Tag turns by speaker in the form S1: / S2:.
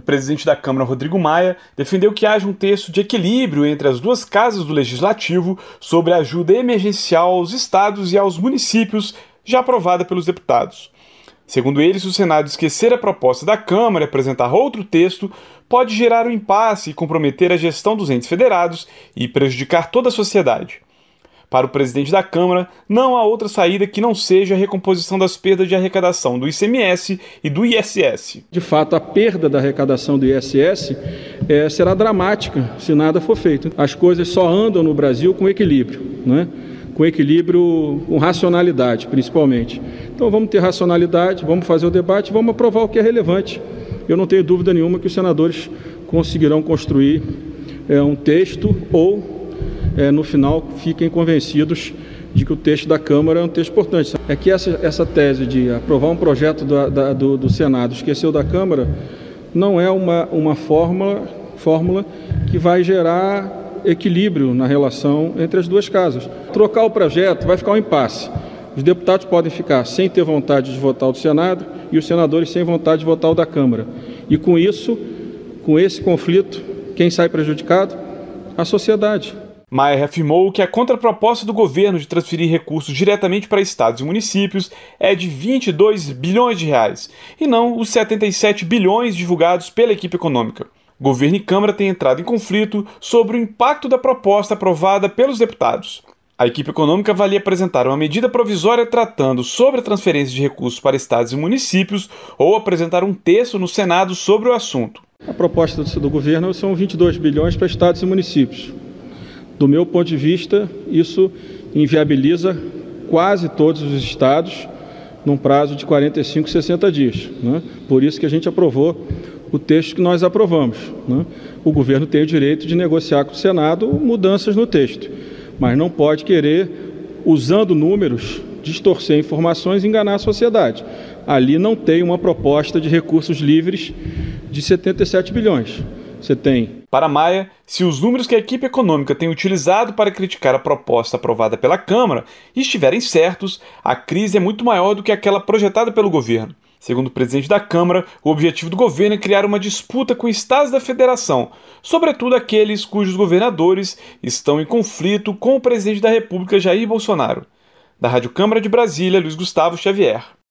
S1: presidente da Câmara, Rodrigo Maia, defendeu que haja um texto de equilíbrio entre as duas casas do Legislativo sobre a ajuda emergencial aos estados e aos municípios, já aprovada pelos deputados. Segundo ele, se o Senado esquecer a proposta da Câmara e apresentar outro texto, pode gerar um impasse e comprometer a gestão dos entes federados e prejudicar toda a sociedade. Para o presidente da Câmara, não há outra saída que não seja a recomposição das perdas de arrecadação do ICMS e do ISS.
S2: De fato, a perda da arrecadação do ISS será dramática se nada for feito. As coisas só andam no Brasil com equilíbrio, né? Com equilíbrio, com racionalidade, principalmente. Então vamos ter racionalidade, vamos fazer o debate, vamos aprovar o que é relevante. Eu não tenho dúvida nenhuma que os senadores conseguirão construir um texto ou no final fiquem convencidos de que o texto da Câmara é um texto importante. É que essa tese de aprovar um projeto do Senado, esquecer o da Câmara, não é uma fórmula que vai gerar equilíbrio na relação entre as duas casas. Trocar o projeto vai ficar um impasse. Os deputados podem ficar sem ter vontade de votar o do Senado e os senadores sem vontade de votar o da Câmara. E com isso, com esse conflito, quem sai prejudicado? A sociedade.
S1: Maia reafirmou que a contraproposta do governo de transferir recursos diretamente para estados e municípios é de 22 bilhões de reais, e não os 77 bilhões divulgados pela equipe econômica. Governo e Câmara têm entrado em conflito sobre o impacto da proposta aprovada pelos deputados. A equipe econômica avalia apresentar uma medida provisória tratando sobre a transferência de recursos para estados e municípios ou apresentar um texto no Senado sobre o assunto.
S2: A proposta do governo são 22 bilhões para estados e municípios. Do meu ponto de vista, isso inviabiliza quase todos os estados num prazo de 45, 60 dias. Né? Por isso que a gente aprovou o texto que nós aprovamos. Né? O governo tem o direito de negociar com o Senado mudanças no texto, mas não pode querer, usando números, distorcer informações e enganar a sociedade. Ali não tem uma proposta de recursos livres de 77 bilhões. Você tem.
S1: Para Maia, se os números que a equipe econômica tem utilizado para criticar a proposta aprovada pela Câmara estiverem certos, a crise é muito maior do que aquela projetada pelo governo. Segundo o presidente da Câmara, o objetivo do governo é criar uma disputa com estados da federação, sobretudo aqueles cujos governadores estão em conflito com o presidente da República, Jair Bolsonaro. Da Rádio Câmara de Brasília, Luiz Gustavo Xavier.